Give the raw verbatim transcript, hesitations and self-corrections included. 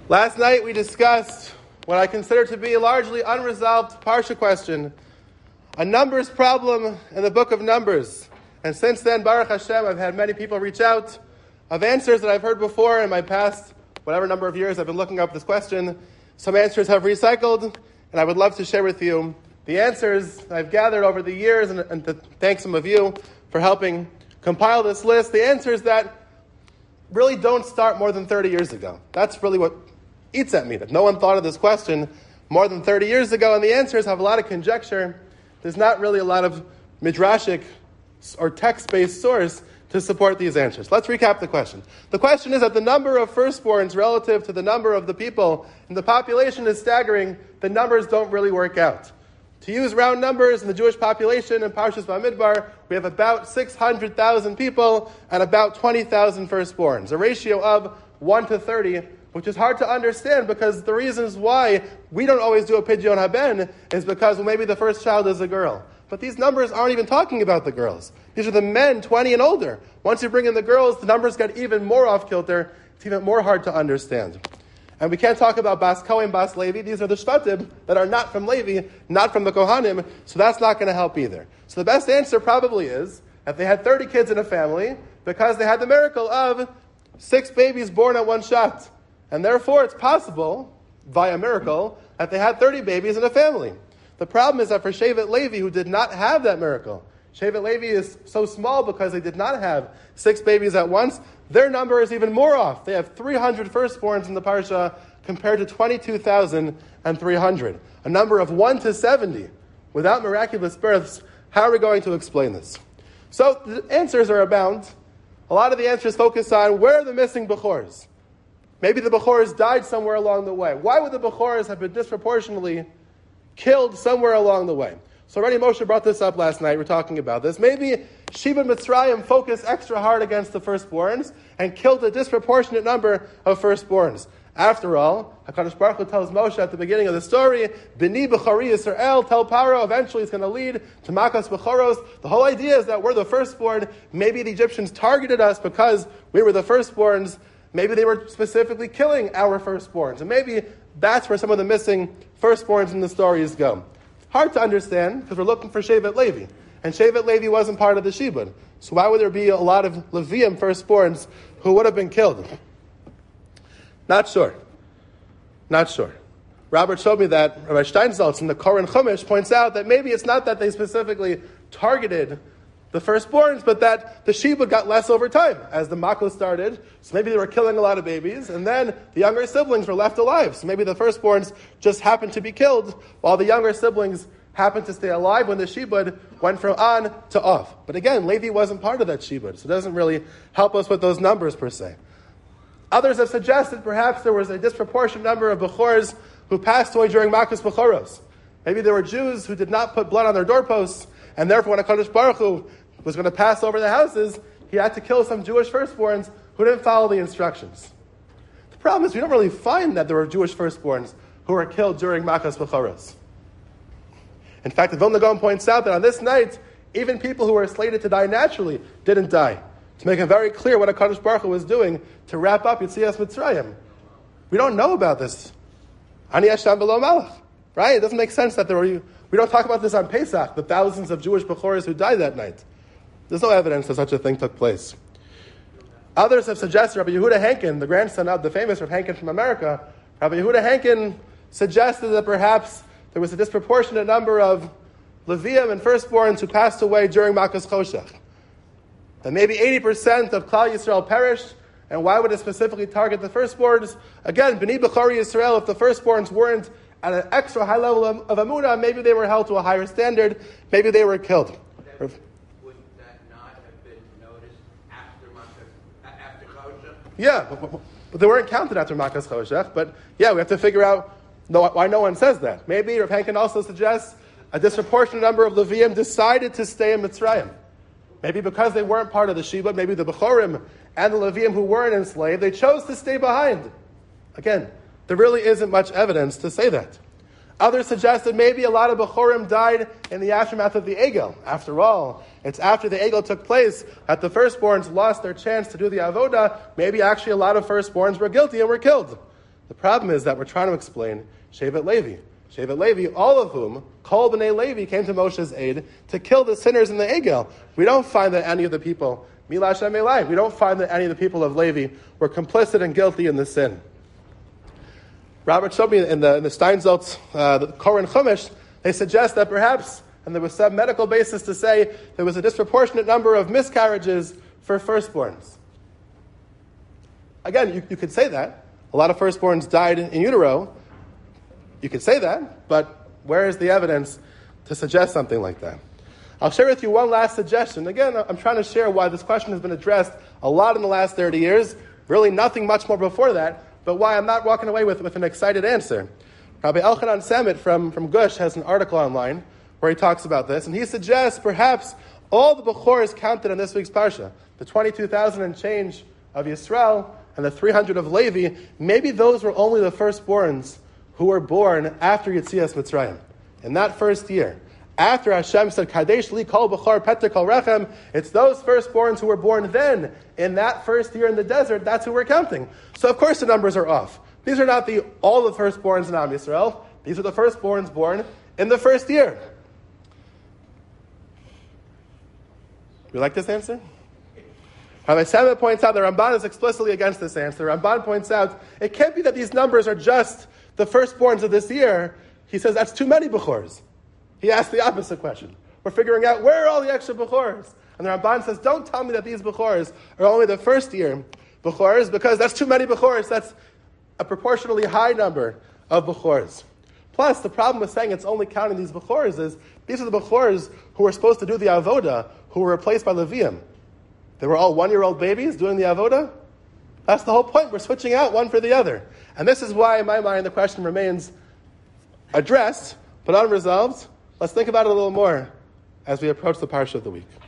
Last night we discussed what I consider to be a largely unresolved Parsha question, a numbers problem in the book of Numbers. And since then, Baruch Hashem, I've had many people reach out of answers that I've heard before in my past, whatever number of years I've been looking up this question. Some answers have recycled, and I would love to share with you the answers I've gathered over the years, and, and to thank some of you for helping compile this list. The answers that really don't start more than thirty years ago. That's really what eats at me, that no one thought of this question more than thirty years ago, and the answers have a lot of conjecture. There's not really a lot of midrashic or text-based source to support these answers. Let's recap the question. The question is that the number of firstborns relative to the number of the people in the population is staggering. The numbers don't really work out. To use round numbers in the Jewish population in Parshas Bamidbar, we have about six hundred thousand people and about twenty thousand firstborns, a ratio of one to thirty, which is hard to understand because the reasons why we don't always do a Pidyon Haben is because well, maybe the first child is a girl. But these numbers aren't even talking about the girls. These are the men, twenty and older. Once you bring in the girls, the numbers get even more off-kilter. It's even more hard to understand. And we can't talk about Bas Kohen, Bas Levi. These are the Shvatim that are not from Levi, not from the Kohanim, so that's not going to help either. So the best answer probably is, if they had thirty kids in a family, because they had the miracle of six babies born at one shot. And therefore it's possible, via miracle, that they had thirty babies in a family. The problem is that for Shevet Levi, who did not have that miracle, Shevet Levi is so small because they did not have six babies at once, their number is even more off. They have three hundred firstborns in the Parsha compared to twenty-two thousand three hundred. A number of one to seventy without miraculous births. How are we going to explain this? So the answers are abound. A lot of the answers focus on where are the missing Bechors. Maybe the Bechors died somewhere along the way. Why would the Bechors have been disproportionately killed somewhere along the way? So already Moshe brought this up last night. We're talking about this. Maybe Sheba Mitzrayim focused extra hard against the firstborns and killed a disproportionate number of firstborns. After all, HaKadosh Baruch Hu tells Moshe at the beginning of the story, B'ni B'chari Yisrael, tell Paro, eventually it's going to lead to Makas B'choros. The whole idea is that we're the firstborn. Maybe the Egyptians targeted us because we were the firstborns. Maybe they were specifically killing our firstborns. And maybe that's where some of the missing firstborns in the stories go. Hard to understand because we're looking for Shevet Levi. And Shevet Levi wasn't part of the Shibud. So why would there be a lot of Levium firstborns who would have been killed? Not sure. Not sure. Robert showed me that Rabbi Steinsaltz in the Koran Chumash points out that maybe it's not that they specifically targeted the firstborns, but that the Shibud got less over time as the Makos started. So maybe they were killing a lot of babies, and then the younger siblings were left alive. So maybe the firstborns just happened to be killed, while the younger siblings happened to stay alive when the Shibud went from on to off. But again, Levi wasn't part of that Shibud, so it doesn't really help us with those numbers per se. Others have suggested perhaps there was a disproportionate number of Bechors who passed away during Makas Bechoros. Maybe there were Jews who did not put blood on their doorposts, and therefore when HaKadosh Baruch Hu was going to pass over the houses, he had to kill some Jewish firstborns who didn't follow the instructions. The problem is we don't really find that there were Jewish firstborns who were killed during Makas Bechoros. In fact, the Vilna Gaon points out that on this night, even people who were slated to die naturally didn't die. To make it very clear what HaKadosh Baruch Hu was doing to wrap up Yetzias Mitzrayim. We don't know about this. Ani Hashem V'lo Malach. Right? It doesn't make sense that there were... We don't talk about this on Pesach, the thousands of Jewish Bechors who died that night. There's no evidence that such a thing took place. Others have suggested, Rabbi Yehuda Hankin, the grandson of the famous Rabbi Hankin from America, Rabbi Yehuda Hankin suggested that perhaps there was a disproportionate number of Levium and firstborns who passed away during Makas Choshech. That maybe eighty percent of Klal Yisrael perished, and why would it specifically target the firstborns? Again, B'ni B'chari Yisrael, if the firstborns weren't at an extra high level of, of Amunah, maybe they were held to a higher standard, maybe they were killed. That, would that not have been noticed after Makas, after Choshech? Yeah, but, but they weren't counted after Makas Choshech, but yeah, we have to figure out no, why no one says that. Maybe Rav Hankin also suggests a disproportionate number of Levium decided to stay in Mitzrayim. Maybe because they weren't part of the Shibud, maybe the Bechorim and the Levium who weren't enslaved, they chose to stay behind. Again, there really isn't much evidence to say that. Others suggested maybe a lot of Bechorim died in the aftermath of the Egel. After all, it's after the Egel took place that the firstborns lost their chance to do the Avodah. Maybe actually a lot of firstborns were guilty and were killed. The problem is that we're trying to explain Shevet Levi. Shevet Levi, all of whom, Kol B'nai Levi, came to Moshe's aid to kill the sinners in the Egel. We don't find that any of the people, Mila Hashem Elai, we don't find that any of the people of Levi were complicit and guilty in the sin. Robert showed me in the, in the Steinsaltz, uh, the Koren Chumash, they suggest that perhaps, and there was some medical basis to say, there was a disproportionate number of miscarriages for firstborns. Again, you, you could say that. A lot of firstborns died in utero. You could say that, but where is the evidence to suggest something like that? I'll share with you one last suggestion. Again, I'm trying to share why this question has been addressed a lot in the last thirty years, really nothing much more before that, but why I'm not walking away with, with an excited answer. Rabbi Elchanan Samet from, from Gush has an article online where he talks about this, and he suggests perhaps all the Bechors counted in this week's Parsha, the twenty-two thousand and change of Yisrael and the three hundred of Levi, maybe those were only the firstborns who were born after Yetzias Mitzrayim. In that first year, after Hashem said, Kadesh li kol b'chor peter kol rechem, it's those firstborns who were born then, in that first year in the desert, that's who we're counting. So of course the numbers are off. These are not the all the firstborns in Am Yisrael. These are the firstborns born in the first year. You like this answer? Rabbi Samet points out, the Ramban is explicitly against this answer. The Ramban points out, it can't be that these numbers are just the firstborns of this year. He says that's too many Bechors. He asked the opposite question. We're figuring out where are all the extra Bechors? And the Ramban says, don't tell me that these Bechors are only the first year Bechors, because that's too many Bechors. That's a proportionally high number of Bechors. Plus, the problem with saying it's only counting these Bechors is, these are the Bechors who were supposed to do the Avodah, who were replaced by Levium. They were all one-year-old babies doing the Avodah. That's the whole point. We're switching out one for the other. And this is why, in my mind, the question remains addressed, but unresolved. Let's think about it a little more as we approach the Parsha of the week.